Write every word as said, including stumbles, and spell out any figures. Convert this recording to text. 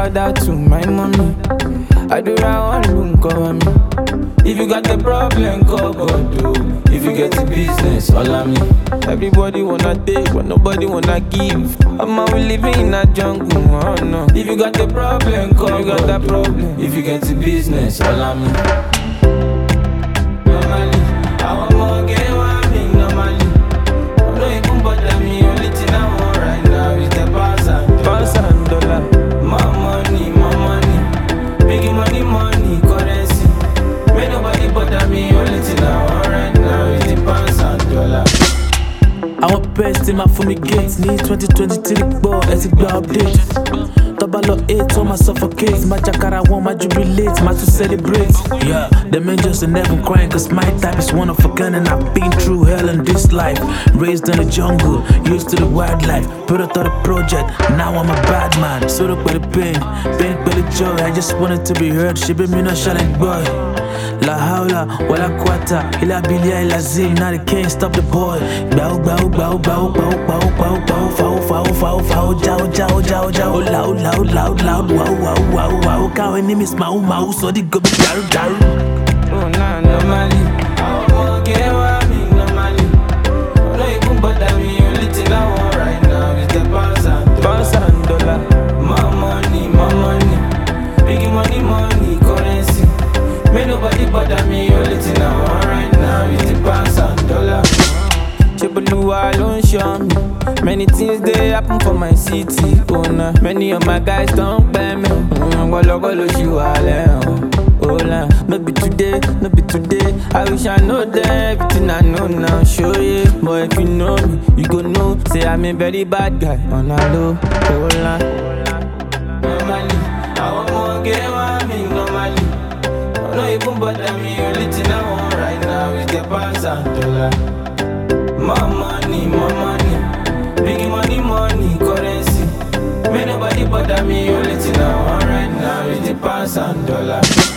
Shout out to my mommy. I do that one look cover me. If you got the problem, call God do. If you get the business, all on me. Everybody wanna take, but nobody wanna give. I'm out living in a jungle, oh no. If you got the problem, call you got that problem. If you get the business, all on me. Normally, I want more get one thing normally. I don't even bother me, only thing I want right now is the pass and pass and dollar. My money, my money, making money, money, currency. Make nobody bother me, only thing I want right now is the pass and dollar. I want best in my fumigate. Need twenty twenty-three ball, it's a good update. Double eight on my suffocate. My jacara want my jubilate, my to celebrate. Yeah, the men just in heaven crying, cause my type is one of a gun. And I've been through hell in this life. Raised in the jungle, used to the wildlife. Put out the project, now I'm a bad man. So up with the pain, pain by the joy. I just wanted to be heard, she be me no challenge boy. La hawla, wala quata, ila bilia ila zim, now they can't stop the boy. Bow, bow, bow, bow, bow, bow, bow, bow, foul, foul, foul, foul, jow, jow, jow, jow, loud, loud, loud, loud, wow, wow, wow, wow, cow and name is mau, mau, so they go be daru, daru. Oh, nah, normally, I won't get what I mean, normally. I don't even bother me, only thing I want right now is the pounds and pounds and dollar. My money, my money, making money, money, currency. May nobody bother me, only thing I want right now is the pounds and dollar. Cheboluwa don't show me. Many things they happen for my city, oh nah. Many of my guys don't pay me. Golo golo shiwale, oh nah. No be today, no be today. I wish I know them, everything I know now. Show you, but if you know me, you go know. Say I'm a very bad guy, on a low, oh nah. Normally, I want more get one me normally. Don't even bother me, only thing I want right now is the pounds and dollar. My money, my money, making money, money, currency. May nobody bother me, only thing I want right now is the pounds and dollar.